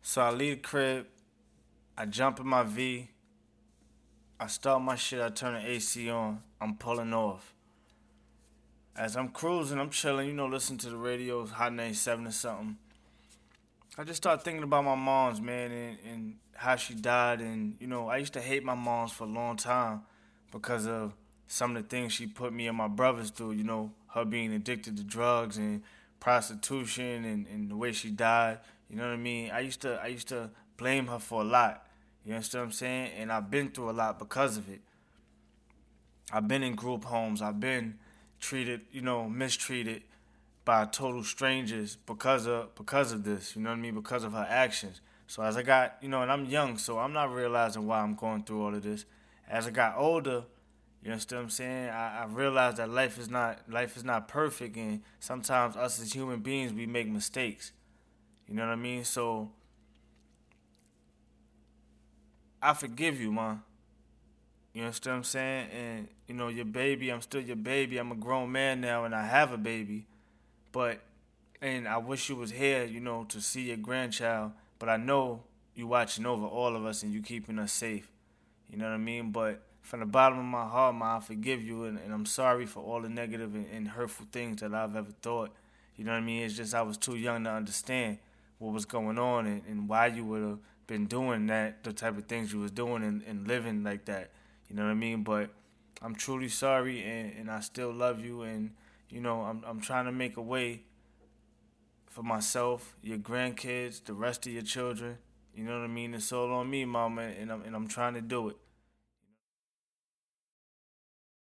So I leave the crib, I jump in my V, I start my shit, I turn the AC on, I'm pulling off. As I'm cruising, I'm chilling, listening to the radio, Hot 97 or something. I just start thinking about my mom's, man, and how she died. And, I used to hate my mom's for a long time because of some of the things she put me and my brothers through, her being addicted to drugs and prostitution and the way she died. You know what I mean? I used to blame her for a lot. You understand what I'm saying? And I've been through a lot because of it. I've been in group homes. I've been treated, mistreated by total strangers because of this. You know what I mean? Because of her actions. So as I got, and I'm young, so I'm not realizing why I'm going through all of this. As I got older, you understand what I'm saying? I realized that life is not perfect, and sometimes us as human beings we make mistakes. You know what I mean? So I forgive you, man. You understand what I'm saying? And your baby, I'm still your baby. I'm a grown man now, and I have a baby. But and I wish you was here, to see your grandchild. But I know you watching over all of us and you keeping us safe. You know what I mean? But from the bottom of my heart, man, I forgive you, and I'm sorry for all the negative and hurtful things that I've ever thought. You know what I mean? It's just I was too young to understand what was going on and why you would have been doing that, the type of things you was doing and living like that. You know what I mean? But I'm truly sorry, and I still love you, and I'm trying to make a way for myself, your grandkids, the rest of your children. You know what I mean? It's all on me, mama, and I'm trying to do it.